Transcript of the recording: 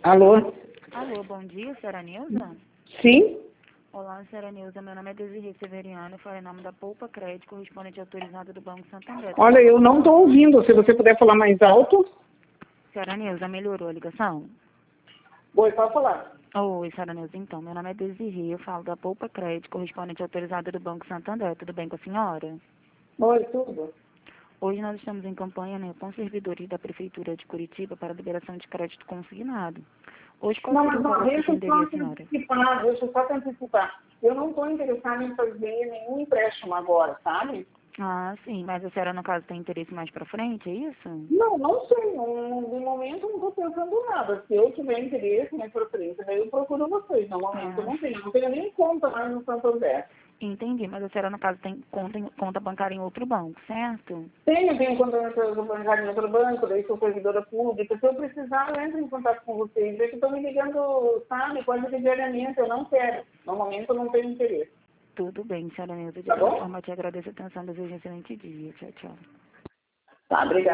Alô? Alô, bom dia, senhora Nilza? Sim? Olá, senhora Nilza, meu nome é Desirê Severiano, eu falo em nome da Poupa Crédito, correspondente autorizado do Banco Santander. Olha, eu não estou ouvindo. Se você puder falar mais alto. Senhora Nilza, melhorou a ligação? Oi, pode falar. Oi, senhora Nilza, então, meu nome é Desirê, eu falo da Poupa Crédito, correspondente autorizado do Banco Santander, tudo bem com a senhora? Oi, tudo. Hoje nós estamos em campanha, né, com servidores da Prefeitura de Curitiba para liberação de crédito consignado. Hoje, qual Não, seria mas o não, valor que deixa eu só atenderia a senhora? antecipar, deixa eu só te antecipar. Eu não estou interessada em fazer nenhum empréstimo agora, sabe? Ah, sim, mas a senhora, no caso, tem interesse mais para frente, é isso? Não, não sei. De momento eu não estou pensando nada. Se eu tiver interesse na preferência, daí eu procuro vocês. No momento eu Ah, não tenho. Não tenho nem conta mais no Santander. entendi, mas a senhora, no caso, tem conta bancária em outro banco, certo? Tenho conta bancária em outro banco, daí sou servidora pública. Se eu precisar, eu entro em contato com vocês. É que estão me ligando, sabe, quase que diariamente. Eu não quero. No momento eu não tenho interesse. Tudo bem, senhora Neuza. De Tá toda bom? forma, te agradeço a atenção. Desejo um excelente dia. Tchau, tchau. Tá, obrigada.